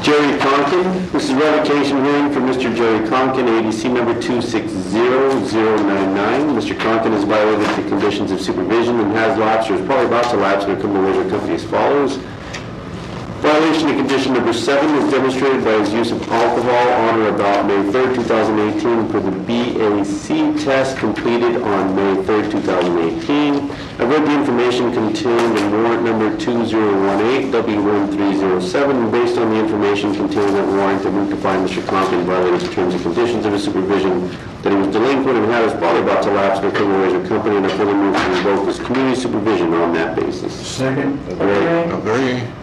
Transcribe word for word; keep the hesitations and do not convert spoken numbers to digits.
Jerry Conkin. This is revocation hearing for Mister Jerry Conkin, A D C number two six zero zero nine nine. Mister Conkin has violated the conditions of supervision and has lapsed or is probably about to lapse in a criminal leisure company as follows. Violation of condition number seven was demonstrated by his use of alcohol on or about May third, two thousand eighteen for the B A C test completed on May third, two thousand eighteen. I read the information contained in warrant number two zero one eight W one three zero seven, and based on the information contained in that warrant, I move to find Mister Conkin violated the terms and conditions of his supervision, that he was delinquent and had his body about to lapse in a criminal leisure company, and I further move to revoke his community supervision on that basis. Second. A very, a very